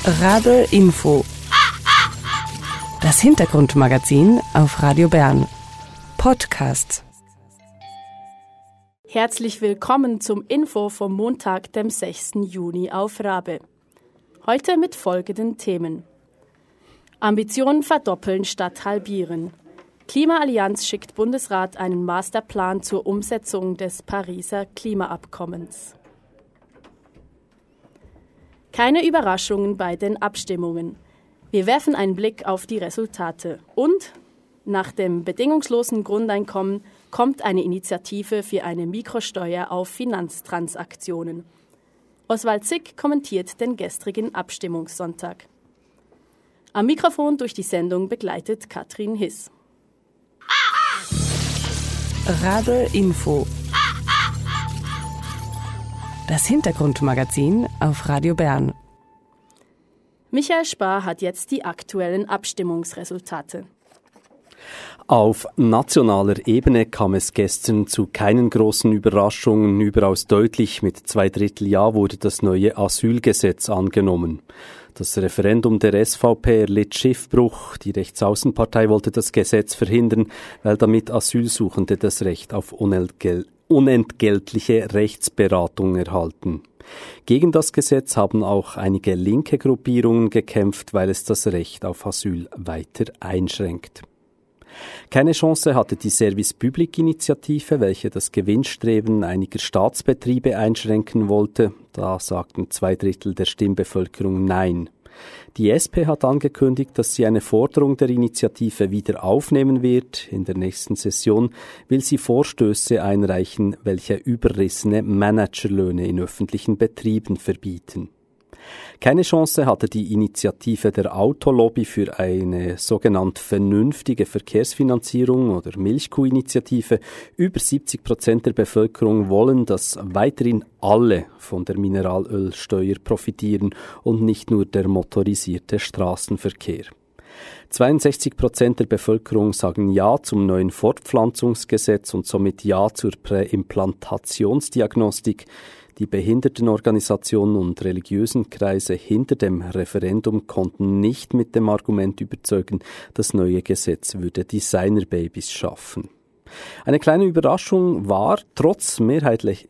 Rabe Info. Das Hintergrundmagazin auf Radio Bern. Podcast. Herzlich willkommen zum Info vom Montag, dem 6. Juni auf Rabe. Heute mit folgenden Themen. Ambitionen verdoppeln statt halbieren. Klimaallianz schickt Bundesrat einen Masterplan zur Umsetzung des Pariser Klimaabkommens. Keine Überraschungen bei den Abstimmungen. Wir werfen einen Blick auf die Resultate. Und nach dem bedingungslosen Grundeinkommen kommt eine Initiative für eine Mikrosteuer auf Finanztransaktionen. Oswald Zick kommentiert den gestrigen Abstimmungssonntag. Am Mikrofon durch die Sendung begleitet Katrin Hiss. Rabe Info. Das Hintergrundmagazin auf Radio Bern. Michael Spar hat jetzt die aktuellen Abstimmungsresultate. Auf nationaler Ebene kam es gestern zu keinen großen Überraschungen. Überaus deutlich mit 2/3 Ja wurde das neue Asylgesetz angenommen. Das Referendum der SVP erlitt Schiffbruch. Die Rechtsaußenpartei wollte das Gesetz verhindern, weil damit Asylsuchende das Recht auf unentgeltliche Rechtsberatung erhalten. Gegen das Gesetz haben auch einige linke Gruppierungen gekämpft, weil es das Recht auf Asyl weiter einschränkt. Keine Chance hatte die Service-Public-Initiative, welche das Gewinnstreben einiger Staatsbetriebe einschränken wollte. Da sagten 2/3 der Stimmbevölkerung Nein. Die SP hat angekündigt, dass sie eine Forderung der Initiative wieder aufnehmen wird. In der nächsten Session will sie Vorstöße einreichen, welche überrissene Managerlöhne in öffentlichen Betrieben verbieten. Keine Chance hatte die Initiative der Autolobby für eine sogenannt vernünftige Verkehrsfinanzierung oder Milchkuh-Initiative. Über 70% der Bevölkerung wollen, dass weiterhin alle von der Mineralölsteuer profitieren und nicht nur der motorisierte Straßenverkehr. 62% der Bevölkerung sagen Ja zum neuen Fortpflanzungsgesetz und somit Ja zur Präimplantationsdiagnostik. Die Behindertenorganisationen und religiösen Kreise hinter dem Referendum konnten nicht mit dem Argument überzeugen, das neue Gesetz würde Designerbabys schaffen. Eine kleine Überraschung war, trotz mehrheitlichem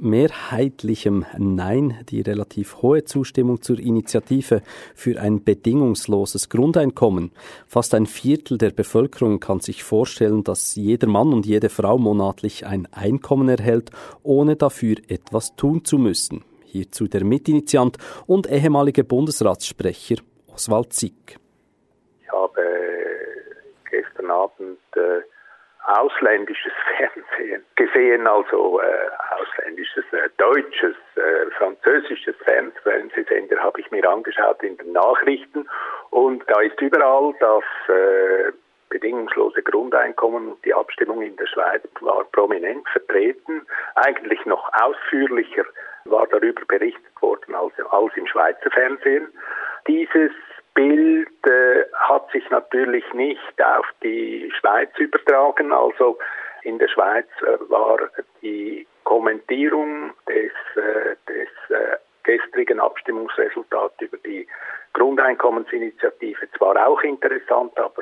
Nein, die relativ hohe Zustimmung zur Initiative für ein bedingungsloses Grundeinkommen. Fast ein Viertel der Bevölkerung kann sich vorstellen, dass jeder Mann und jede Frau monatlich ein Einkommen erhält, ohne dafür etwas tun zu müssen. Hierzu der Mitinitiant und ehemalige Bundesratssprecher Oswald Zick. Ich habe gestern Abend ausländisches Fernsehen gesehen, also ausländisches, deutsches, französisches Fernsehsender habe ich mir angeschaut in den Nachrichten und da ist überall das bedingungslose Grundeinkommen und die Abstimmung in der Schweiz war prominent vertreten. Eigentlich noch ausführlicher war darüber berichtet worden als im Schweizer Fernsehen. Dieses Bild hat sich natürlich nicht auf die Schweiz übertragen. Also in der Schweiz war die Kommentierung des gestrigen Abstimmungsresultats über die Grundeinkommensinitiative zwar auch interessant, aber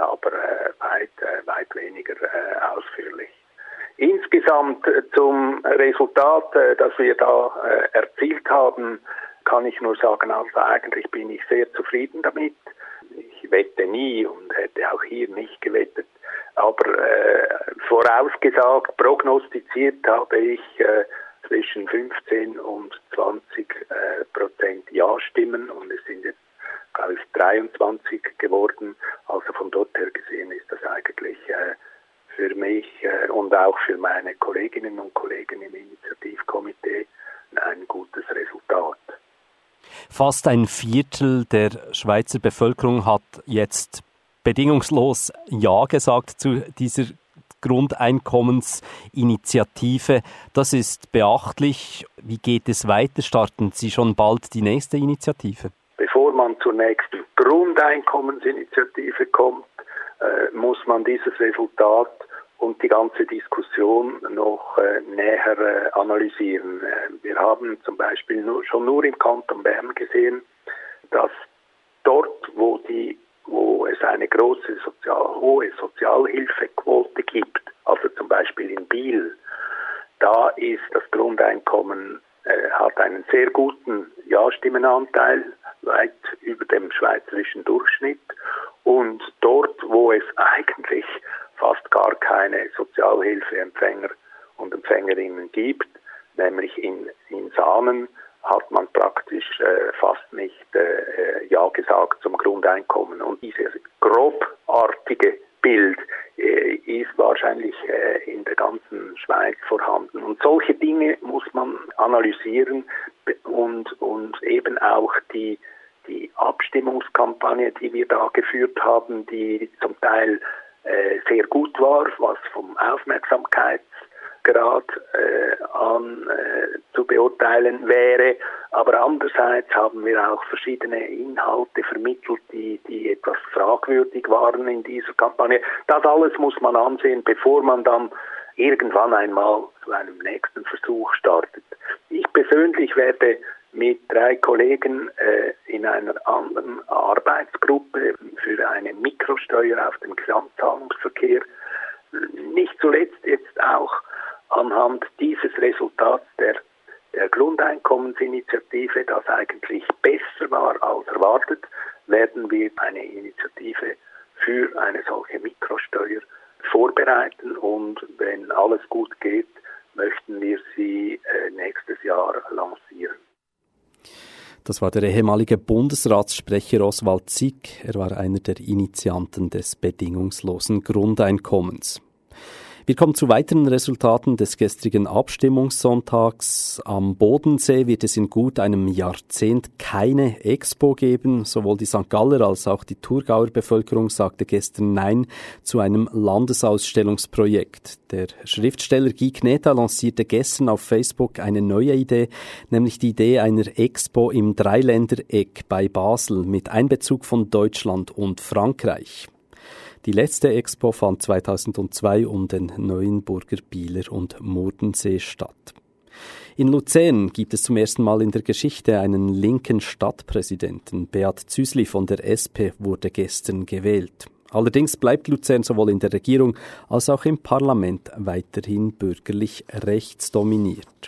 weit weniger ausführlich. Insgesamt zum Resultat, das wir da erzielt haben, kann ich nur sagen, also eigentlich bin ich sehr zufrieden damit. Ich wette nie und hätte auch hier nicht gewettet, aber vorausgesagt, prognostiziert habe ich zwischen 15 und 20% Ja-Stimmen und es sind jetzt, glaube ich, 23 geworden. Also von dort her gesehen ist das eigentlich für mich und auch für meine Kolleginnen und Kollegen im Initiativkomitee ein gutes Resultat. Fast ein Viertel der Schweizer Bevölkerung hat jetzt bedingungslos Ja gesagt zu dieser Grundeinkommensinitiative. Das ist beachtlich. Wie geht es weiter? Starten Sie schon bald die nächste Initiative? Bevor man zur nächsten Grundeinkommensinitiative kommt, muss man dieses Resultat und die ganze Diskussion noch näher analysieren. Wir haben zum Beispiel nur im Kanton Bern gesehen, dass dort, wo es eine große hohe Sozialhilfequote gibt, also zum Beispiel in Biel, da ist das Grundeinkommen hat einen sehr guten Ja-Stimmenanteil, weit über dem schweizerischen Durchschnitt. Und dort, wo es eigentlich fast gar keine Sozialhilfeempfänger und Empfängerinnen gibt, nämlich in Saanen, hat man praktisch fast nicht Ja gesagt zum Grundeinkommen. Und dieses grobartige Bild ist wahrscheinlich in der ganzen Schweiz vorhanden. Und solche Dinge muss man analysieren und eben auch die Abstimmungskampagne, die wir da geführt haben, die zum Teil sehr gut war, was vom Aufmerksamkeitsgrad an zu beurteilen wäre. Aber andererseits haben wir auch verschiedene Inhalte vermittelt, die etwas fragwürdig waren in dieser Kampagne. Das alles muss man ansehen, bevor man dann irgendwann einmal zu einem nächsten Versuch startet. Ich persönlich werde mit 3 Kollegen in einer anderen Arbeitsgruppe für eine Mikrosteuer auf dem Gesamtzahlungsverkehr, nicht zuletzt jetzt auch anhand dieses Resultats der Grundeinkommensinitiative, das eigentlich besser war als erwartet, werden wir eine Initiative für eine solche Mikrosteuer vorbereiten und wenn alles gut geht, möchten wir sie nächstes Jahr lancieren. Das war der ehemalige Bundesratssprecher Oswald Zick. Er war einer der Initianten des bedingungslosen Grundeinkommens. Wir kommen zu weiteren Resultaten des gestrigen Abstimmungssonntags. Am Bodensee wird es in gut einem Jahrzehnt keine Expo geben. Sowohl die St. Galler als auch die Thurgauer Bevölkerung sagte gestern Nein zu einem Landesausstellungsprojekt. Der Schriftsteller Guy Kneta lancierte gestern auf Facebook eine neue Idee, nämlich die Idee einer Expo im Dreiländereck bei Basel mit Einbezug von Deutschland und Frankreich. Die letzte Expo fand 2002 um den Neuenburger, Bieler und Murdensee statt. In Luzern gibt es zum ersten Mal in der Geschichte einen linken Stadtpräsidenten. Beat Züsli von der SP wurde gestern gewählt. Allerdings bleibt Luzern sowohl in der Regierung als auch im Parlament weiterhin bürgerlich rechtsdominiert.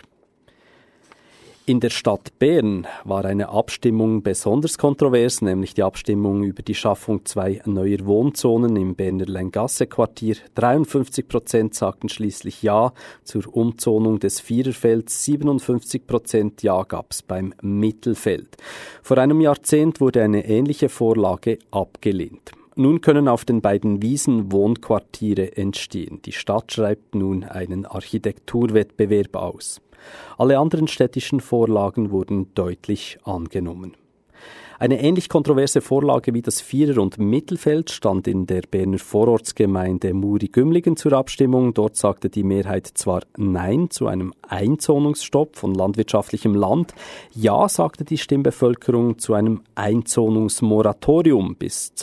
In der Stadt Bern war eine Abstimmung besonders kontrovers, nämlich die Abstimmung über die Schaffung 2 neuer Wohnzonen im Berner Länggasse-Quartier. 53% sagten schließlich Ja zur Umzonung des Viererfelds, 57% Ja gab's beim Mittelfeld. Vor einem Jahrzehnt wurde eine ähnliche Vorlage abgelehnt. Nun können auf den beiden Wiesen Wohnquartiere entstehen. Die Stadt schreibt nun einen Architekturwettbewerb aus. Alle anderen städtischen Vorlagen wurden deutlich angenommen. Eine ähnlich kontroverse Vorlage wie das Vierer- und Mittelfeld stand in der Berner Vorortsgemeinde Muri-Gümligen zur Abstimmung. Dort sagte die Mehrheit zwar Nein zu einem Einzonungsstopp von landwirtschaftlichem Land, Ja sagte die Stimmbevölkerung zu einem Einzonungsmoratorium bis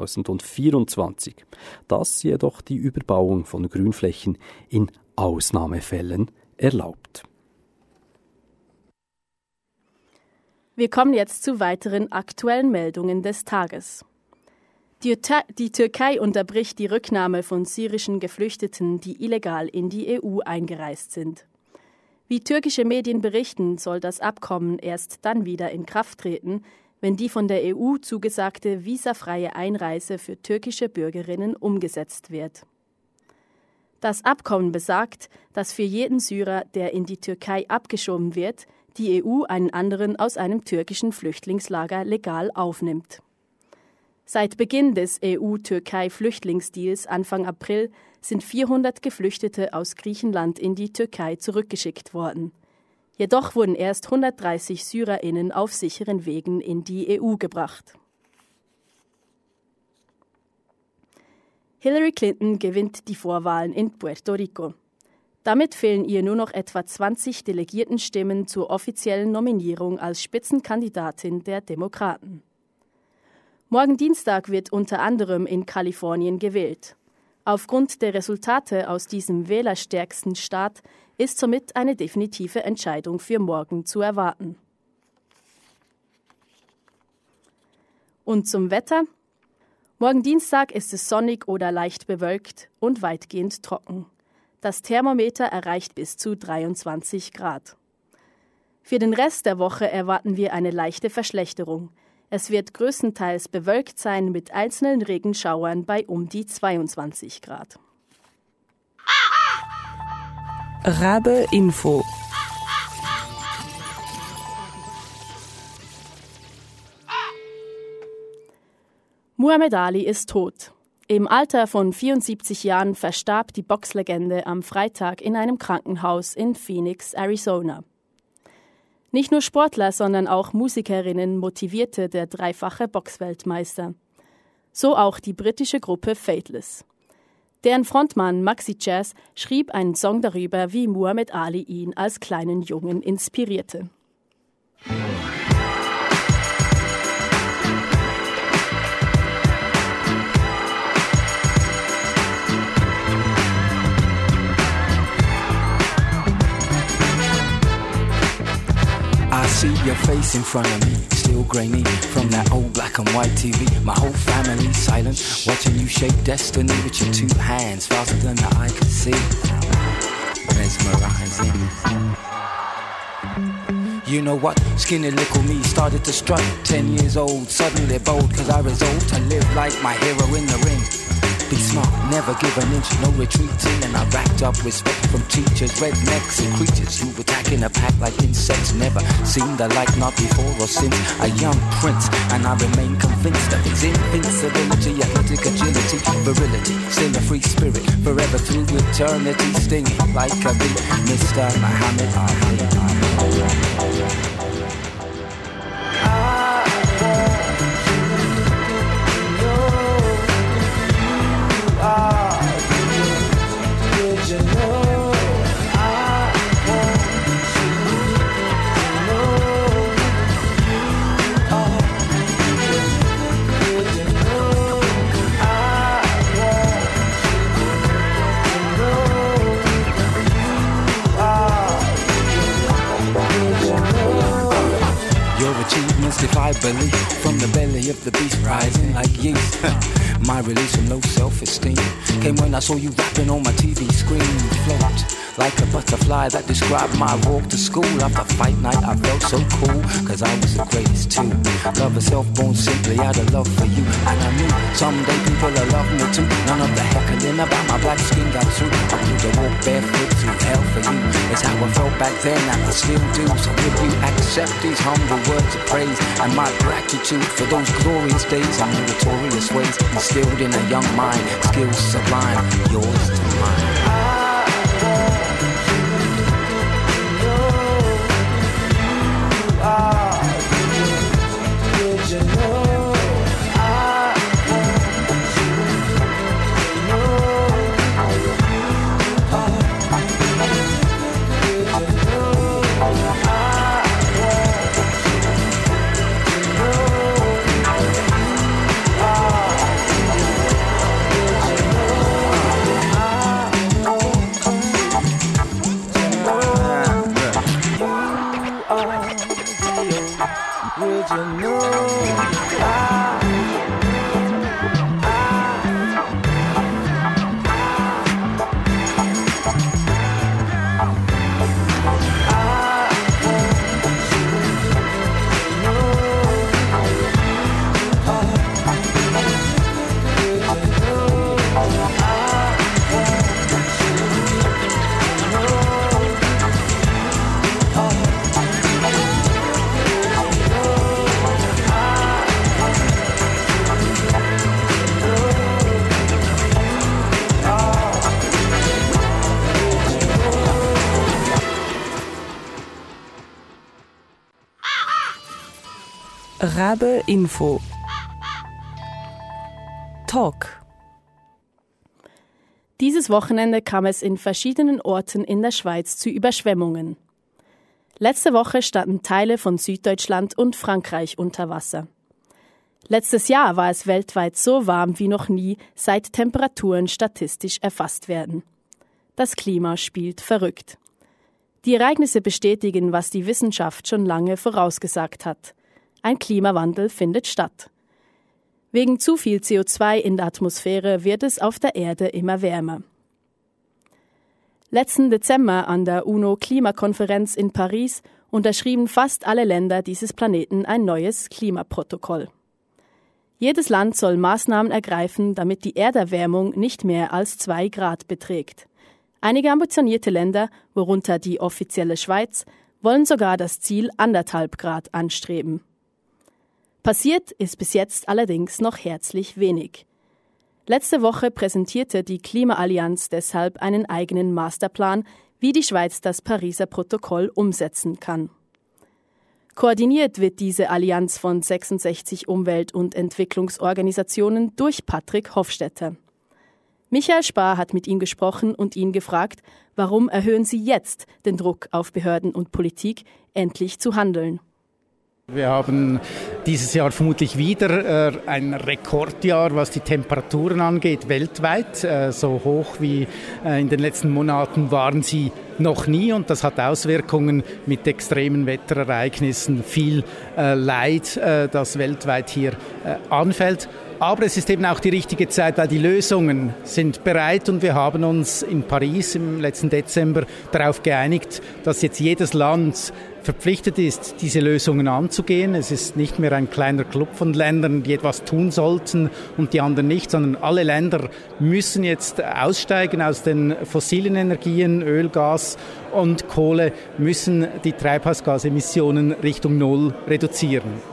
2024. Das jedoch die Überbauung von Grünflächen in Ausnahmefällen erlaubt. Wir kommen jetzt zu weiteren aktuellen Meldungen des Tages. Die Türkei unterbricht die Rücknahme von syrischen Geflüchteten, die illegal in die EU eingereist sind. Wie türkische Medien berichten, soll das Abkommen erst dann wieder in Kraft treten, wenn die von der EU zugesagte visafreie Einreise für türkische Bürgerinnen umgesetzt wird. Das Abkommen besagt, dass für jeden Syrer, der in die Türkei abgeschoben wird, die EU einen anderen aus einem türkischen Flüchtlingslager legal aufnimmt. Seit Beginn des EU-Türkei-Flüchtlingsdeals Anfang April sind 400 Geflüchtete aus Griechenland in die Türkei zurückgeschickt worden. Jedoch wurden erst 130 SyrerInnen auf sicheren Wegen in die EU gebracht. Hillary Clinton gewinnt die Vorwahlen in Puerto Rico. Damit fehlen ihr nur noch etwa 20 Delegiertenstimmen zur offiziellen Nominierung als Spitzenkandidatin der Demokraten. Morgen Dienstag wird unter anderem in Kalifornien gewählt. Aufgrund der Resultate aus diesem wählerstärksten Staat ist somit eine definitive Entscheidung für morgen zu erwarten. Und zum Wetter? Morgen Dienstag ist es sonnig oder leicht bewölkt und weitgehend trocken. Das Thermometer erreicht bis zu 23 Grad. Für den Rest der Woche erwarten wir eine leichte Verschlechterung. Es wird größtenteils bewölkt sein mit einzelnen Regenschauern bei um die 22 Grad. Rabe Info. Muhammad Ali ist tot. Im Alter von 74 Jahren verstarb die Boxlegende am Freitag in einem Krankenhaus in Phoenix, Arizona. Nicht nur Sportler, sondern auch Musikerinnen motivierte der dreifache Boxweltmeister. So auch die britische Gruppe Faithless. Deren Frontmann Maxi Jazz schrieb einen Song darüber, wie Muhammad Ali ihn als kleinen Jungen inspirierte. I see your face in front of me, still grainy from that old black and white TV. My whole family silent, watching you shape destiny with your two hands, faster than the eye can see. Mesmerizing. You know what? Skinny little me started to strut. 10 years old, suddenly bold, cause I resolved to live like my hero in the ring. Be smart, never give an inch, no retreating. And I racked up respect from teachers, rednecks and creatures who attack in a pack like insects. Never seen the like, not before or since. A young prince, and I remain convinced of his invincibility, athletic agility, virility. Still a free spirit, forever through eternity, stinging like a bee. Mr. Muhammad Ali. Defy belief from the belly of the beast, rising like yeast. My release from low self-esteem came when I saw you rapping on my TV screen. Float like a butterfly that described my walk to school. After fight night I felt so cool, cause I was the greatest too. Love herself born simply out of love for you. And I knew someday people will love me too. None of the heckling about my black skin got through. I knew to walk barefoot through hell for you. It's how I felt back then and I still do. So will you accept these humble words of praise and my gratitude for those glorious days and meritorious ways instilled in a young mind, skills sublime, yours to mine. Rabe Info. Talk. Dieses Wochenende kam es in verschiedenen Orten in der Schweiz zu Überschwemmungen. Letzte Woche standen Teile von Süddeutschland und Frankreich unter Wasser. Letztes Jahr war es weltweit so warm wie noch nie, seit Temperaturen statistisch erfasst werden. Das Klima spielt verrückt. Die Ereignisse bestätigen, was die Wissenschaft schon lange vorausgesagt hat. Ein Klimawandel findet statt. Wegen zu viel CO2 in der Atmosphäre wird es auf der Erde immer wärmer. Letzten Dezember an der UNO-Klimakonferenz in Paris unterschrieben fast alle Länder dieses Planeten ein neues Klimaprotokoll. Jedes Land soll Maßnahmen ergreifen, damit die Erderwärmung nicht mehr als 2 Grad beträgt. Einige ambitionierte Länder, worunter die offizielle Schweiz, wollen sogar das Ziel 1,5 Grad anstreben. Passiert ist bis jetzt allerdings noch herzlich wenig. Letzte Woche präsentierte die Klimaallianz deshalb einen eigenen Masterplan, wie die Schweiz das Pariser Protokoll umsetzen kann. Koordiniert wird diese Allianz von 66 Umwelt- und Entwicklungsorganisationen durch Patrick Hofstetter. Michael Spar hat mit ihm gesprochen und ihn gefragt, warum erhöhen sie jetzt den Druck auf Behörden und Politik, endlich zu handeln. Wir haben dieses Jahr vermutlich wieder ein Rekordjahr, was die Temperaturen angeht, weltweit. So hoch wie in den letzten Monaten waren sie noch nie und das hat Auswirkungen mit extremen Wetterereignissen, viel Leid, das weltweit hier anfällt. Aber es ist eben auch die richtige Zeit, weil die Lösungen sind bereit und wir haben uns in Paris im letzten Dezember darauf geeinigt, dass jetzt jedes Land verpflichtet ist, diese Lösungen anzugehen. Es ist nicht mehr ein kleiner Club von Ländern, die etwas tun sollten und die anderen nicht, sondern alle Länder müssen jetzt aussteigen aus den fossilen Energien, Öl, Gas und Kohle, müssen die Treibhausgasemissionen Richtung Null reduzieren.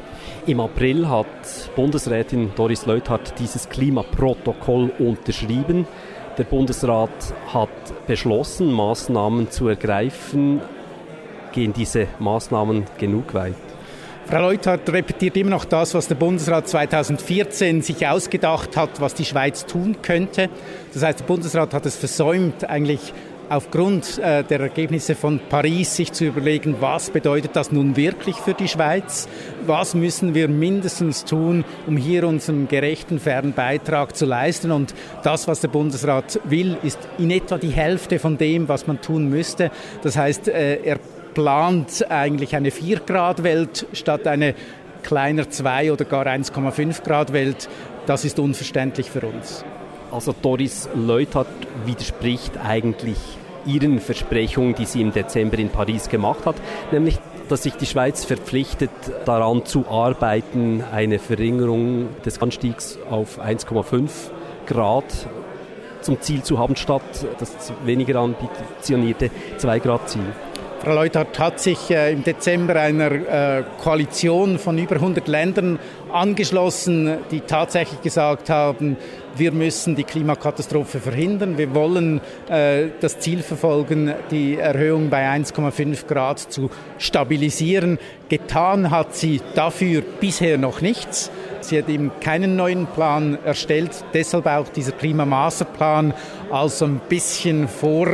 Im April hat Bundesrätin Doris Leuthard dieses Klimaprotokoll unterschrieben. Der Bundesrat hat beschlossen, Maßnahmen zu ergreifen. Gehen diese Maßnahmen genug weit? Frau Leuthard repetiert immer noch das, was der Bundesrat 2014 sich ausgedacht hat, was die Schweiz tun könnte. Das heißt, der Bundesrat hat es versäumt, eigentlich aufgrund der Ergebnisse von Paris sich zu überlegen, was bedeutet das nun wirklich für die Schweiz? Was müssen wir mindestens tun, um hier unseren gerechten, fairen Beitrag zu leisten? Und das, was der Bundesrat will, ist in etwa die Hälfte von dem, was man tun müsste. Das heißt, er plant eigentlich eine 4-Grad-Welt statt eine kleiner 2 oder gar 1,5-Grad-Welt. Das ist unverständlich für uns. Also Doris Leuthard widerspricht eigentlich ihren Versprechungen, die sie im Dezember in Paris gemacht hat, nämlich, dass sich die Schweiz verpflichtet, daran zu arbeiten, eine Verringerung des Anstiegs auf 1,5 Grad zum Ziel zu haben, statt das weniger ambitionierte 2-Grad-Ziel. Frau Leuthard hat sich im Dezember einer Koalition von über 100 Ländern angeschlossen, die tatsächlich gesagt haben, wir müssen die Klimakatastrophe verhindern. Wir wollen das Ziel verfolgen, die Erhöhung bei 1,5 Grad zu stabilisieren. Getan hat sie dafür bisher noch nichts. Sie hat eben keinen neuen Plan erstellt, deshalb auch dieser Klimamasterplan als ein bisschen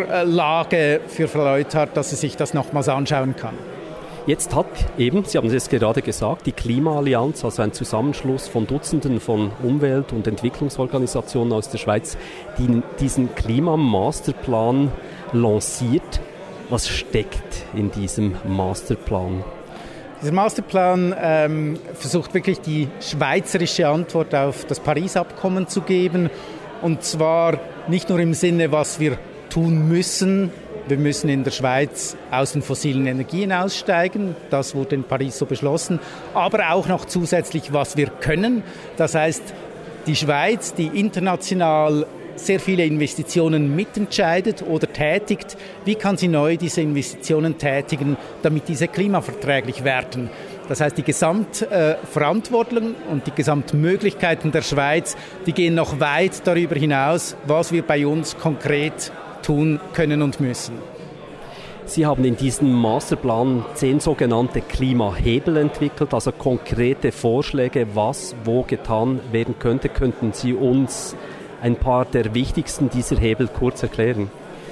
Vorlage für Frau Leuthard, dass sie sich das nochmals anschauen kann. Jetzt hat eben, Sie haben es gerade gesagt, die Klimaallianz, also ein Zusammenschluss von Dutzenden von Umwelt- und Entwicklungsorganisationen aus der Schweiz, diesen Klimamasterplan lanciert. Was steckt in diesem Masterplan? Dieser Masterplan versucht wirklich die schweizerische Antwort auf das Paris-Abkommen zu geben. Und zwar nicht nur im Sinne, was wir tun müssen. Wir müssen in der Schweiz aus den fossilen Energien aussteigen. Das wurde in Paris so beschlossen. Aber auch noch zusätzlich, was wir können. Das heißt, die Schweiz, die international sehr viele Investitionen mitentscheidet oder tätigt. Wie kann sie neu diese Investitionen tätigen, damit diese klimaverträglich werden? Das heißt, die Gesamtverantwortung und die Gesamtmöglichkeiten der Schweiz, die gehen noch weit darüber hinaus, was wir bei uns konkret tun können und müssen. Sie haben in diesem Masterplan 10 sogenannte Klimahebel entwickelt, also konkrete Vorschläge, was wo getan werden könnte. Könnten Sie uns ein paar der wichtigsten dieser Hebel kurz erklären?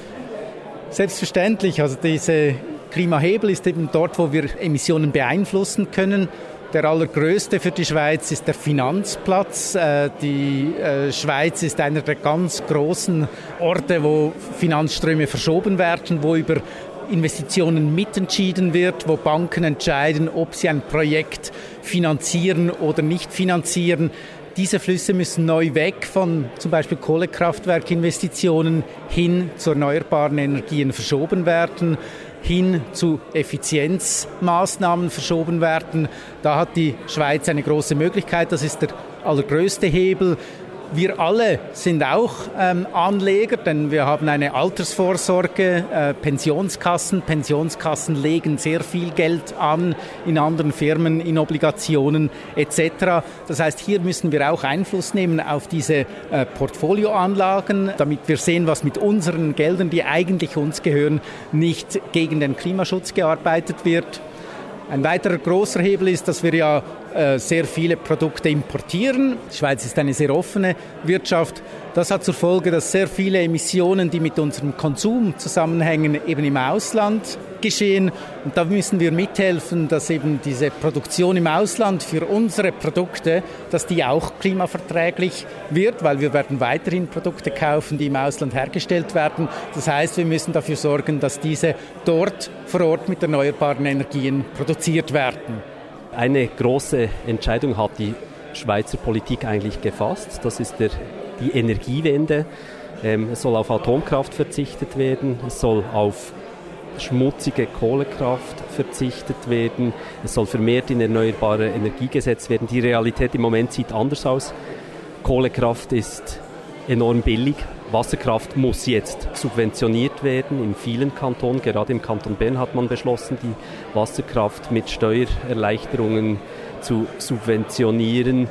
Selbstverständlich. Also diese Klimahebel ist eben dort, wo wir Emissionen beeinflussen können. Der allergrößte für die Schweiz ist der Finanzplatz. Die Schweiz ist einer der ganz großen Orte, wo Finanzströme verschoben werden, wo über Investitionen mitentschieden wird, wo Banken entscheiden, ob sie ein Projekt finanzieren oder nicht finanzieren. Diese Flüsse müssen neu weg von zum Beispiel Kohlekraftwerkinvestitionen hin zu erneuerbaren Energien verschoben werden, hin zu Effizienzmaßnahmen verschoben werden. Da hat die Schweiz eine große Möglichkeit. Das ist der allergrößte Hebel. Wir alle sind auch Anleger, denn wir haben eine Altersvorsorge, Pensionskassen. Pensionskassen legen sehr viel Geld an in anderen Firmen, in Obligationen etc. Das heißt, hier müssen wir auch Einfluss nehmen auf diese Portfolioanlagen, damit wir sehen, was mit unseren Geldern, die eigentlich uns gehören, nicht gegen den Klimaschutz gearbeitet wird. Ein weiterer großer Hebel ist, dass wir ja sehr viele Produkte importieren. Die Schweiz ist eine sehr offene Wirtschaft. Das hat zur Folge, dass sehr viele Emissionen, die mit unserem Konsum zusammenhängen, eben im Ausland geschehen. Und da müssen wir mithelfen, dass eben diese Produktion im Ausland für unsere Produkte, dass die auch klimaverträglich wird, weil wir werden weiterhin Produkte kaufen, die im Ausland hergestellt werden. Das heißt, wir müssen dafür sorgen, dass diese dort vor Ort mit erneuerbaren Energien produziert werden. Eine große Entscheidung hat die Schweizer Politik eigentlich gefasst. Das ist die Energiewende. Es soll auf Atomkraft verzichtet werden, es soll auf schmutzige Kohlekraft verzichtet werden, es soll vermehrt in erneuerbare Energie gesetzt werden. Die Realität im Moment sieht anders aus. Kohlekraft ist enorm billig. Wasserkraft muss jetzt subventioniert werden in vielen Kantonen. Gerade im Kanton Bern hat man beschlossen, die Wasserkraft mit Steuererleichterungen zu subventionieren.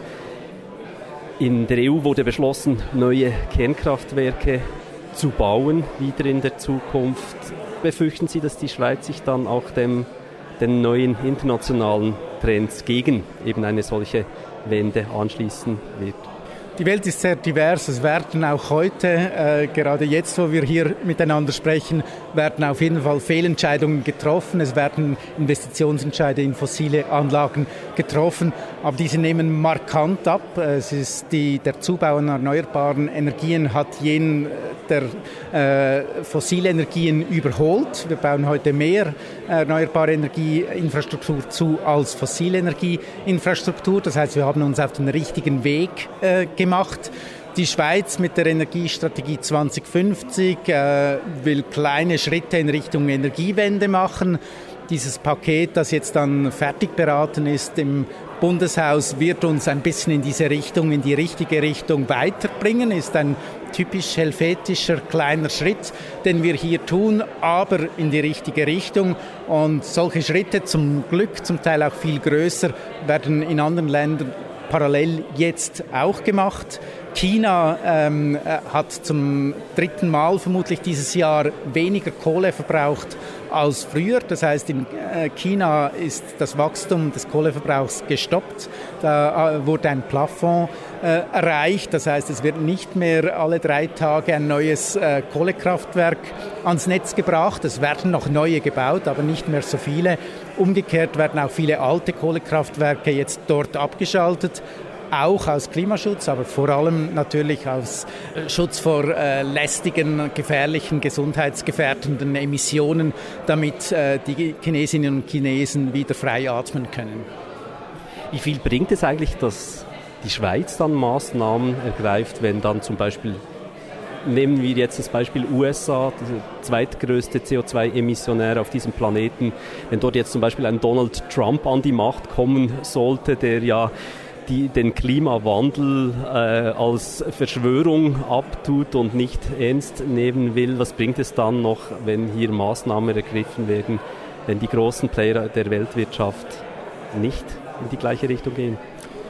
In der EU wurde beschlossen, neue Kernkraftwerke zu bauen, wieder in der Zukunft. Befürchten Sie, dass die Schweiz sich dann auch den neuen internationalen Trends gegen eben eine solche Wende anschließen wird? Die Welt ist sehr divers. Es werden auch heute, gerade jetzt, wo wir hier miteinander sprechen, werden auf jeden Fall Fehlentscheidungen getroffen. Es werden Investitionsentscheide in fossile Anlagen getroffen, aber diese nehmen markant ab. Es ist der Zubau an erneuerbaren Energien hat jenen der fossile Energien überholt. Wir bauen heute mehr erneuerbare Energieinfrastruktur zu als fossile Energieinfrastruktur. Das heißt, wir haben uns auf den richtigen Weg gemacht. Die Schweiz mit der Energiestrategie 2050 will kleine Schritte in Richtung Energiewende machen. Dieses Paket, das jetzt dann fertig beraten ist im Bundeshaus, wird uns ein bisschen in diese Richtung, in die richtige Richtung weiterbringen. Ist ein typisch helvetischer kleiner Schritt, den wir hier tun, aber in die richtige Richtung. Und solche Schritte, zum Glück zum Teil auch viel größer, werden in anderen Ländern parallel jetzt auch gemacht. China hat zum 3. Mal vermutlich dieses Jahr weniger Kohle verbraucht als früher. Das heißt, in China ist das Wachstum des Kohleverbrauchs gestoppt. Da wurde ein Plafond erreicht. Das heißt, es wird nicht mehr alle 3 Tage ein neues Kohlekraftwerk ans Netz gebracht. Es werden noch neue gebaut, aber nicht mehr so viele. Umgekehrt werden auch viele alte Kohlekraftwerke jetzt dort abgeschaltet. Auch aus Klimaschutz, aber vor allem natürlich aus Schutz vor lästigen, gefährlichen, gesundheitsgefährdenden Emissionen, damit die Chinesinnen und Chinesen wieder frei atmen können. Wie viel bringt es eigentlich, dass die Schweiz dann Maßnahmen ergreift, wenn dann zum Beispiel, nehmen wir jetzt das Beispiel USA, der zweitgrößte CO2-Emissionär auf diesem Planeten, wenn dort jetzt zum Beispiel ein Donald Trump an die Macht kommen sollte, der ja den Klimawandel als Verschwörung abtut und nicht ernst nehmen will. Was bringt es dann noch, wenn hier Maßnahmen ergriffen werden, wenn die großen Player der Weltwirtschaft nicht in die gleiche Richtung gehen?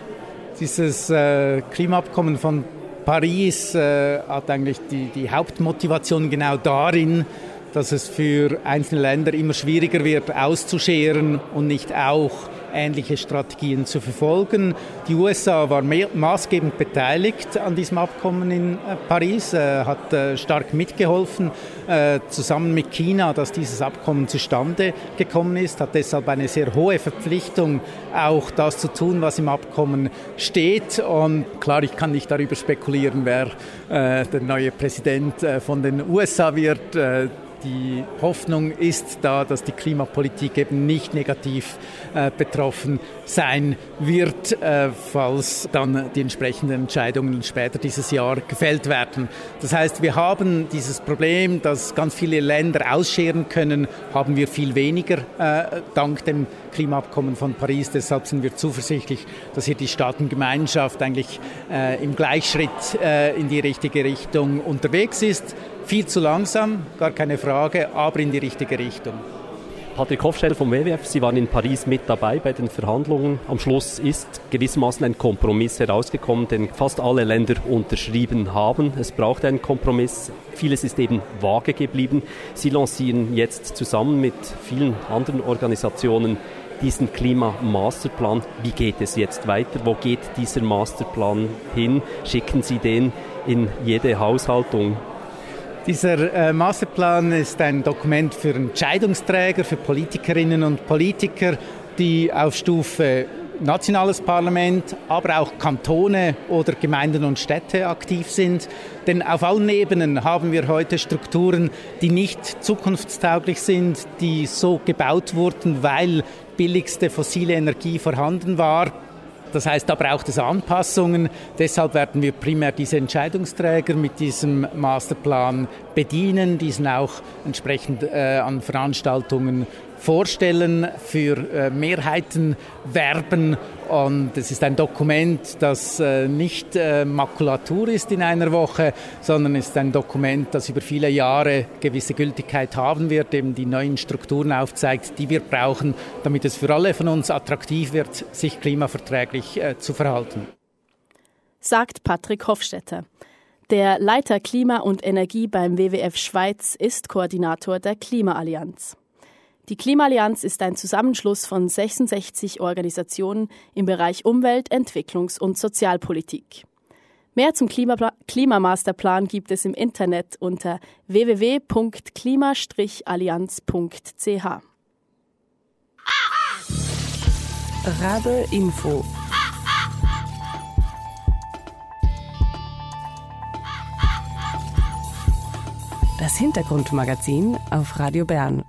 Dieses Klimaabkommen von Paris hat eigentlich die Hauptmotivation genau darin, dass es für einzelne Länder immer schwieriger wird, auszuscheren und nicht auch ähnliche Strategien zu verfolgen. Die USA war maßgebend beteiligt an diesem Abkommen in Paris, hat stark mitgeholfen, zusammen mit China, dass dieses Abkommen zustande gekommen ist, hat deshalb eine sehr hohe Verpflichtung, auch das zu tun, was im Abkommen steht. Und klar, ich kann nicht darüber spekulieren, wer der neue Präsident von den USA wird. Die Hoffnung ist da, dass die Klimapolitik eben nicht negativ betroffen sein wird, falls dann die entsprechenden Entscheidungen später dieses Jahr gefällt werden. Das heißt, wir haben dieses Problem, dass ganz viele Länder ausscheren können, haben wir viel weniger dank dem Klimaabkommen von Paris. Deshalb sind wir zuversichtlich, dass hier die Staatengemeinschaft eigentlich im Gleichschritt in die richtige Richtung unterwegs ist. Viel zu langsam, gar keine Frage, aber in die richtige Richtung. Patrick Hofstetter vom WWF, Sie waren in Paris mit dabei bei den Verhandlungen. Am Schluss ist gewissermaßen ein Kompromiss herausgekommen, den fast alle Länder unterschrieben haben. Es braucht einen Kompromiss. Vieles ist eben vage geblieben. Sie lancieren jetzt zusammen mit vielen anderen Organisationen diesen Klimamasterplan. Wie geht es jetzt weiter? Wo geht dieser Masterplan hin? Schicken Sie den in jede Haushaltung? Dieser Masterplan ist ein Dokument für Entscheidungsträger, für Politikerinnen und Politiker, die auf Stufe nationales Parlament, aber auch Kantone oder Gemeinden und Städte aktiv sind. Denn auf allen Ebenen haben wir heute Strukturen, die nicht zukunftstauglich sind, die so gebaut wurden, weil billigste fossile Energie vorhanden war. Das heißt, da braucht es Anpassungen. Deshalb werden wir primär diese Entscheidungsträger mit diesem Masterplan bedienen, diesen auch entsprechend an Veranstaltungen vorstellen, für Mehrheiten werben. Und es ist ein Dokument, das nicht Makulatur ist in einer Woche, sondern es ist ein Dokument, das über viele Jahre gewisse Gültigkeit haben wird, eben die neuen Strukturen aufzeigt, die wir brauchen, damit es für alle von uns attraktiv wird, sich klimaverträglich zu verhalten. Sagt Patrick Hofstetter. Der Leiter Klima und Energie beim WWF Schweiz ist Koordinator der Klimaallianz. Die Klimaallianz ist ein Zusammenschluss von 66 Organisationen im Bereich Umwelt-, Entwicklungs- und Sozialpolitik. Mehr zum Klimamasterplan gibt es im Internet unter www.klima-allianz.ch. Rabe Info. Das Hintergrundmagazin auf Radio Bern.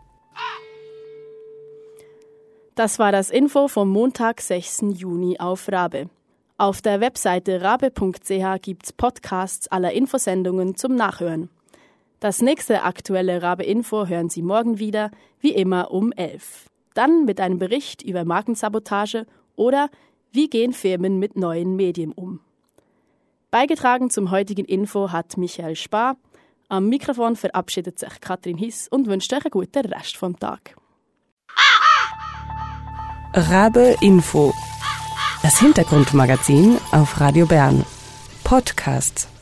Das war das Info vom Montag, 6. Juni auf Rabe. Auf der Webseite rabe.ch gibt's Podcasts aller Infosendungen zum Nachhören. Das nächste aktuelle Rabe-Info hören Sie morgen wieder, wie immer um 11. Dann mit einem Bericht über Markensabotage oder wie gehen Firmen mit neuen Medien um. Beigetragen zum heutigen Info hat Michael Spar. Am Mikrofon verabschiedet sich Katrin Hiss und wünscht euch einen guten Rest vom Tag. Rabe Info. Das Hintergrundmagazin auf Radio Bern. Podcast.